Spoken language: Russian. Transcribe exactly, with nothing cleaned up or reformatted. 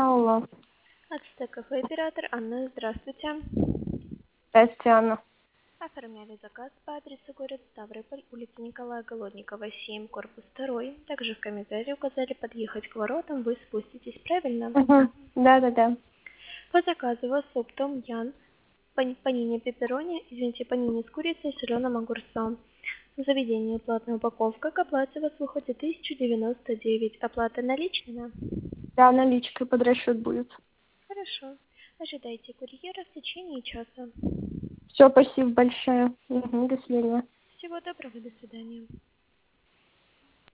Алло. Ацтек кафе оператор Анна, здравствуйте. Здравствуйте, Анна. Оформляли заказ по адресу город Ставрополь, улица Николая Голодникова, семь, корпус второй. Также в комментарии указали подъехать к воротам, вы спуститесь, правильно? Угу. Да-да-да. По заказу у вас суп том ян, пани- панини пепперони, извините, панини с курицей и соленым огурцом. В заведении платная упаковка, к оплате у вас выходит тысяча девяносто девять. Оплата наличными? Да, наличкой под расчет будет. Хорошо. Ожидайте курьера в течение часа. Все, спасибо большое. Угу, до свидания. Всего доброго, до свидания.